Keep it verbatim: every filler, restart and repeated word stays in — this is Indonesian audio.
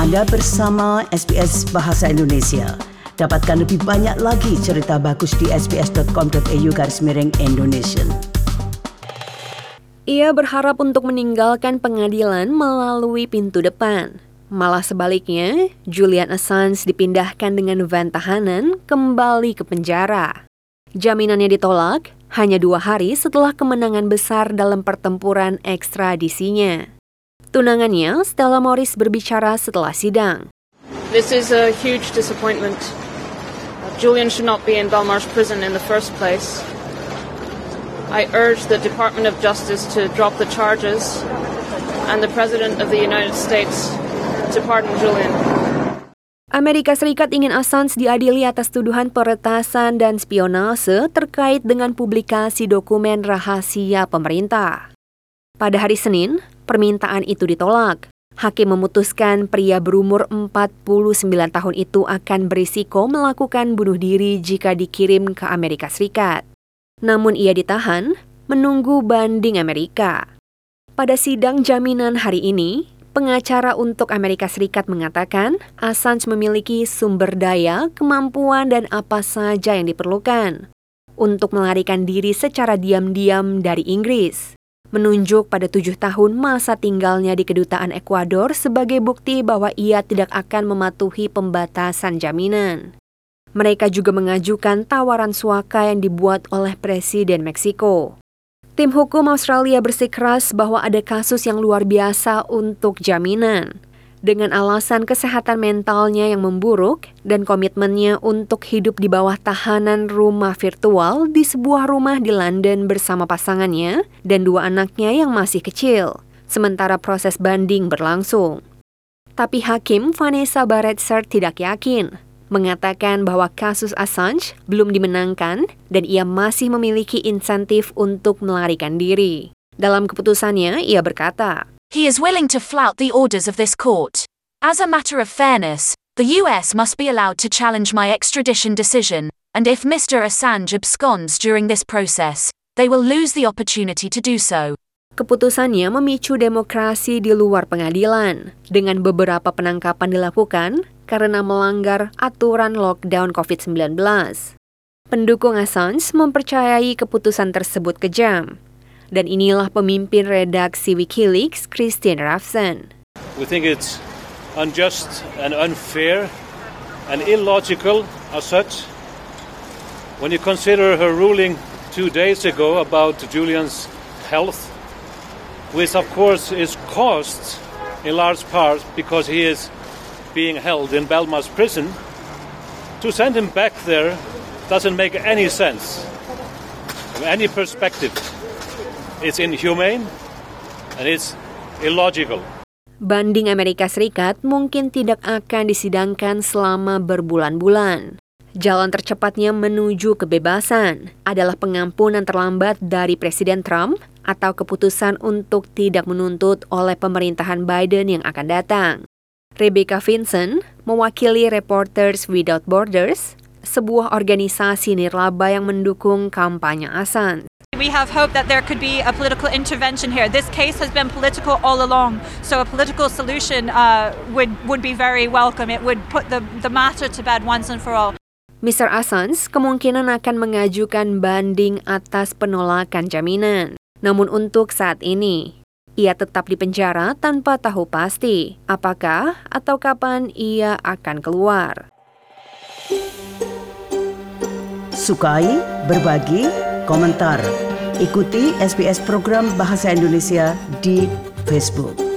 Anda bersama S B S Bahasa Indonesia. Dapatkan lebih banyak lagi cerita bagus di sbs.com.au garis miring Indonesia. Ia berharap untuk meninggalkan pengadilan melalui pintu depan. Malah sebaliknya, Julian Assange dipindahkan dengan van tahanan kembali ke penjara. Jaminannya ditolak hanya dua hari setelah kemenangan besar dalam pertempuran ekstradisinya. Tunangannya, Stella Morris, berbicara setelah sidang. This is a huge disappointment. Julian should not be in Belmarsh prison in the first place. I urge the Department of Justice to drop the charges and the President of the United States to pardon Julian. Amerika Serikat ingin Assange diadili atas tuduhan peretasan dan spionase terkait dengan publikasi dokumen rahasia pemerintah. Pada hari Senin, permintaan itu ditolak. Hakim memutuskan pria berumur empat puluh sembilan tahun itu akan berisiko melakukan bunuh diri jika dikirim ke Amerika Serikat. Namun ia ditahan menunggu banding Amerika. Pada sidang jaminan hari ini, pengacara untuk Amerika Serikat mengatakan Assange memiliki sumber daya, kemampuan, dan apa saja yang diperlukan untuk melarikan diri secara diam-diam dari Inggris, menunjuk pada tujuh tahun masa tinggalnya di kedutaan Ekuador sebagai bukti bahwa ia tidak akan mematuhi pembatasan jaminan. Mereka juga mengajukan tawaran suaka yang dibuat oleh Presiden Meksiko. Tim hukum Australia bersikeras bahwa ada kasus yang luar biasa untuk jaminan, dengan alasan kesehatan mentalnya yang memburuk dan komitmennya untuk hidup di bawah tahanan rumah virtual di sebuah rumah di London bersama pasangannya dan dua anaknya yang masih kecil, sementara proses banding berlangsung. Tapi Hakim Vanessa Barretser tidak yakin, mengatakan bahwa kasus Assange belum dimenangkan dan ia masih memiliki insentif untuk melarikan diri. Dalam keputusannya, ia berkata, He is willing to flout the orders of this court. As a matter of fairness, the U S must be allowed to challenge my extradition decision, and if Mister Assange absconds during this process, they will lose the opportunity to do so. Keputusannya memicu demokrasi di luar pengadilan, dengan beberapa penangkapan dilakukan karena melanggar aturan lockdown covid sembilan belas. Pendukung Assange mempercayai keputusan tersebut kejam. Dan inilah pemimpin redaksi Wikileaks, Christine Hrafnsson. We think it's unjust and unfair and illogical as such. When you consider her ruling two days ago about Julian's health, which of course is caused in large part because he is being held in Belmarsh prison, to send him back there doesn't make any sense from any perspective. It's inhumane and it's illogical. Banding Amerika Serikat mungkin tidak akan disidangkan selama berbulan-bulan. Jalan tercepatnya menuju kebebasan adalah pengampunan terlambat dari Presiden Trump atau keputusan untuk tidak menuntut oleh pemerintahan Biden yang akan datang. Rebecca Vincent mewakili Reporters Without Borders, sebuah organisasi nirlaba yang mendukung kampanye Assange. We have hope that there could be a political intervention here. This case has been political all along, so a political solution uh, would, would be very welcome. It would put the, the matter to bed once and for all. Mister Assange kemungkinan akan mengajukan banding atas penolakan jaminan. Namun untuk saat ini, ia tetap di penjara tanpa tahu pasti apakah atau kapan ia akan keluar. Sukai, berbagi, komentar. Ikuti S B S program Bahasa Indonesia di Facebook.